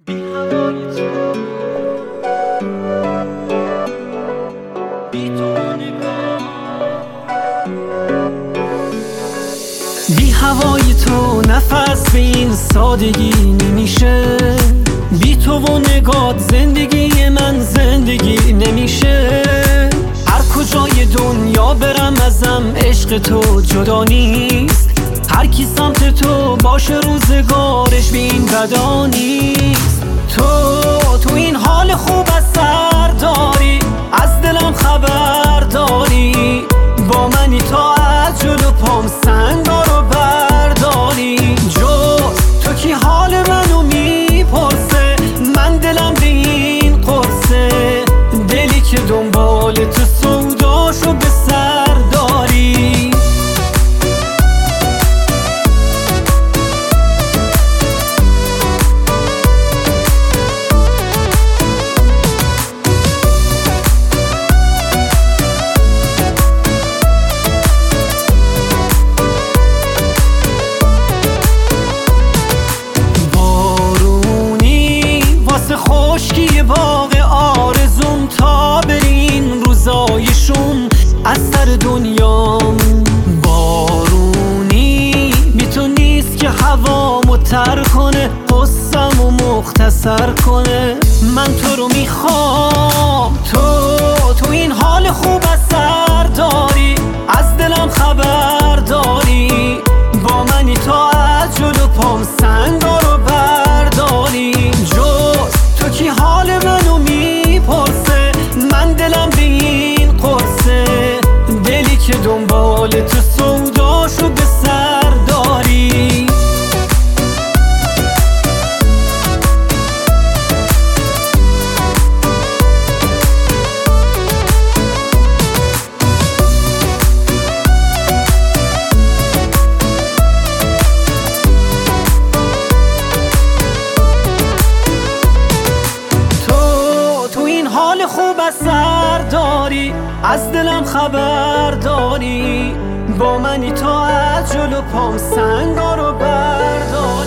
بی هوای تو، بی تو نگاه، بی هوای تو نفس به این سادگی نمیشه. بی تو و نگات زندگی من زندگی نمیشه. هر کجای دنیا برم ازم عشق تو جدا نیست. هر کی سمت تو باشه روزگارش به این بدا نیست. تو این حال خوب از سر داری، از دلم خبر داری. با منی تا از جلو پام سنگارو برداری. جز تو کی حال منو میپرسه، من دلم به این قرصه. دلی که دنبال تو سوداشو به سر داری. خشکی باغ آرزوم تا برین روزایشون از سر دنیام. بارونی بی تو نیست که هوامو تر کنه، قصه‌مو مختصر کنه. من تو رو میخوام. تو این حال خوب از سر داری، از دلم خبر داری. با منی تا از جلو پام سنگارو برداری. تو کی حال منو میپرسه، من دلم به این قرصه. دلی که دنبال تو سوداشو به سر داری. حال خوب از سر داری، از دلم خبر داری. با منی تا از جلو پام سنگارو برداری.